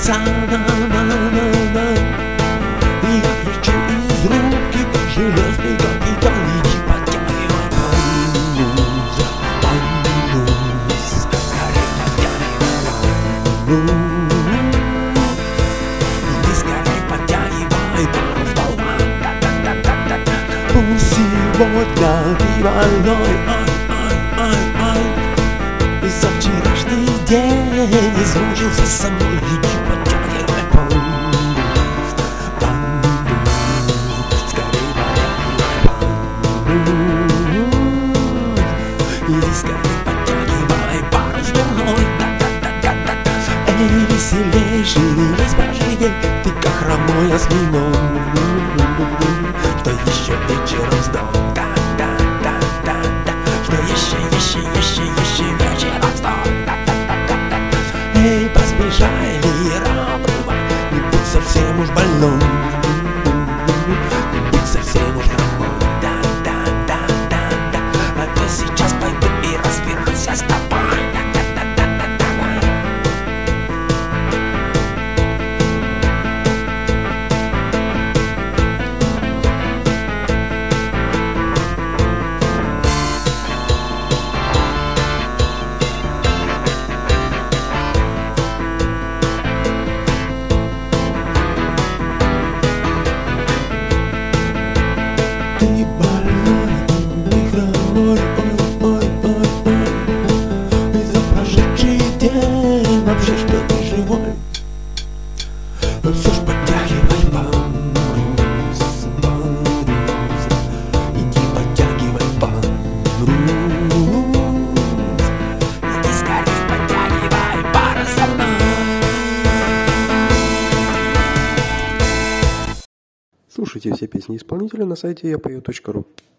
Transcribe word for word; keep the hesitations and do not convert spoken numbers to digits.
конца. И я кричу из рубки, как железный капитан: иди подтягивай панус, панус, скорей подтягивай панус. Иди скорей подтягивай панус, болван. Пусть сегодня ты больной, ай, ай, ай, ай. И за вчерашний день измучился со мной. Иди подтягивай панус, панус, скорей подтягивай панус. Иди скорей подтягивай парус дурной. Эй, веселей, шевелись поживей, ты как хромой осьминог, что еще вечером сдох. Что еще, еще, еще, еще вечером сдох. Эй, поспешай, лира, обрывай, не будь совсем уж больной, не будь совсем уж хромой. Да, да, да, да, да. А то сейчас пойду и разберусь с тобой. Да, да, да, да, да, да. Ты больной, ты хромой, ой, ой, ой, ой. И за прошедший день вообще, что ты живой. Но все ж подтягивай панус, панус. Иди подтягивай панус. Иди скорей подтягивай парус со мной. Слушайте все песни исполнителя на сайте я пою точка ру.